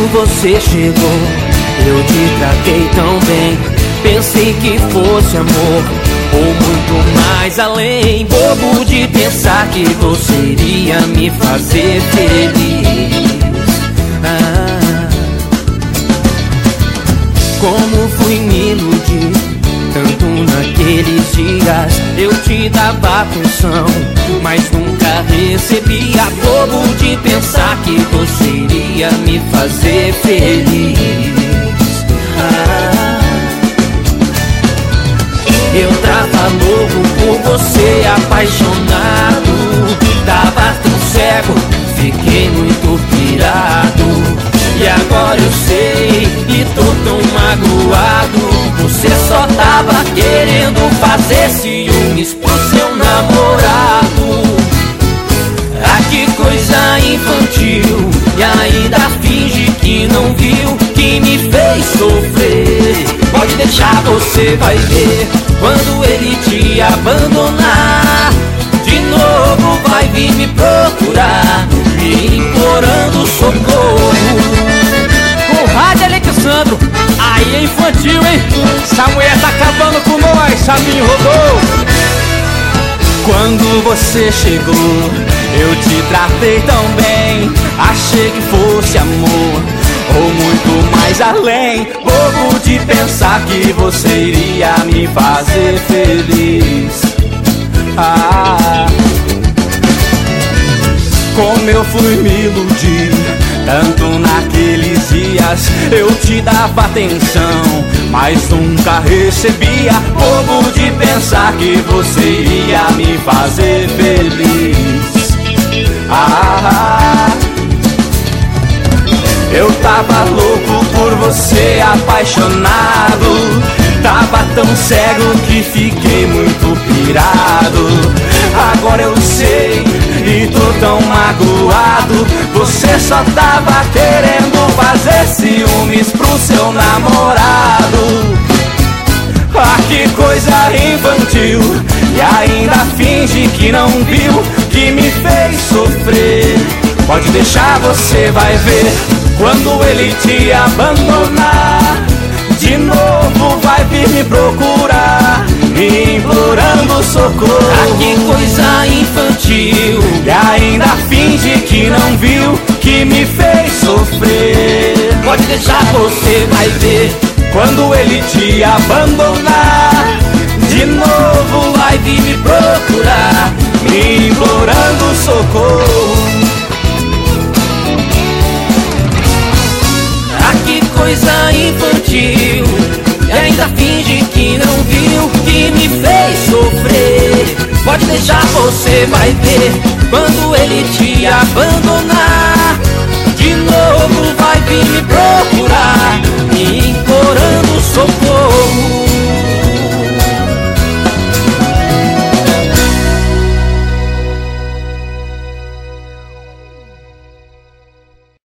Quando você chegou, eu te tratei tão bem. Pensei que fosse amor, ou muito mais além. Bobo de pensar que você iria me fazer feliz. Como fui me iludir tanto naqueles dias. Eu te dava atenção, mas nunca recebia. Bobo de pensar que você iria me fazer feliz. Eu tava louco por você, apaixonado. Tava tão cego, fiquei muito pirado. E agora eu sei, e tô tão magoado. Você só tava querendo fazer ciúmes pro seu namorado. Ah, que coisa infantil. E ainda finge que não viu, que me fez sofrer. Pode deixar, você vai ver. Quando ele te abandonar, de novo vai vir me procurar, me implorando socorro. Com o Rádio Alexandro, aí é infantil, hein? Essa mulher tá acabando com nós, Sabinho rodou. Quando você chegou, eu te tratei tão bem. Achei que fosse amor, ou muito mais além. Bobo de pensar que você iria me fazer feliz. Como eu fui me iludir tanto naqueles dias. Eu te dava atenção, mas nunca recebia. Bobo de pensar que você iria me fazer feliz. Eu tava louco por você, apaixonado. Tava tão cego que fiquei muito pirado. Agora eu sei e tô tão magoado. Você só tava querendo fazer ciúmes pro seu namorado. Ah, que coisa infantil. E ainda finge que não viu, que me fez sofrer. Pode deixar, você vai ver. Quando ele te abandonar, de novo vai vir me procurar, me implorando socorro. Ah, que coisa infantil. E ainda finge que não viu, que me fez sofrer. Pode deixar, você vai ver. Quando ele te abandonar, de novo vai vir me procurar, me implorando socorro. Coisa infantil. E ainda finge que não viu, que me fez sofrer. Pode deixar, você vai ver. Quando ele te abandonar, de novo vai